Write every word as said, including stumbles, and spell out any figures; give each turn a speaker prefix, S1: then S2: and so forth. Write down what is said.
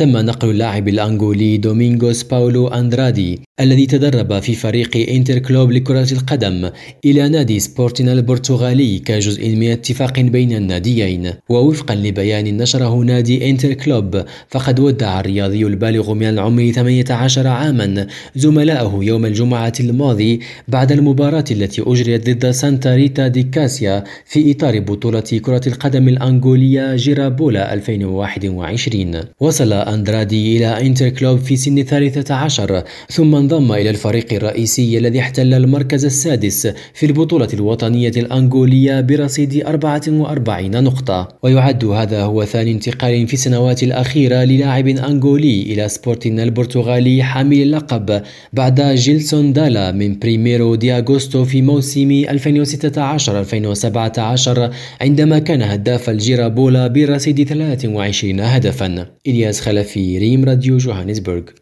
S1: تم نقل اللاعب الأنغولي دومينغوس باولو أندرادي الذي تدرب في فريق إنتر كلوب لكرة القدم إلى نادي سبورتينا البرتغالي كجزء من اتفاق بين الناديين. ووفقا لبيان نشره نادي إنتر كلوب، فقد ودع الرياضي البالغ من العمر ثمانية عشر عاما زملائه يوم الجمعة الماضي بعد المباراة التي أجريت ضد سانتا ريتا دي كاسيا في إطار بطولة كرة القدم الأنغولية جيرابولا ألفين وواحد وعشرين. وصل أندرادي إلى إنتر كلوب في سن الثالثة عشر، ثم انضم إلى الفريق الرئيسي الذي احتل المركز السادس في البطولة الوطنية الأنغولية برصيد أربعة وأربعين نقطة. ويعد هذا هو ثاني انتقال في السنوات الأخيرة للاعب أنغولي إلى سبورتينا البرتغالي حامل اللقب بعد جيلسون دالا من بريميرو دي أغوستو في موسم ألفين وستة عشر ألفين وسبعة عشر، عندما كان هداف الجيرابولا برصيد ثلاث وعشرين هدفا. إلياس خلفي، ريم راديو جوهانسبرغ.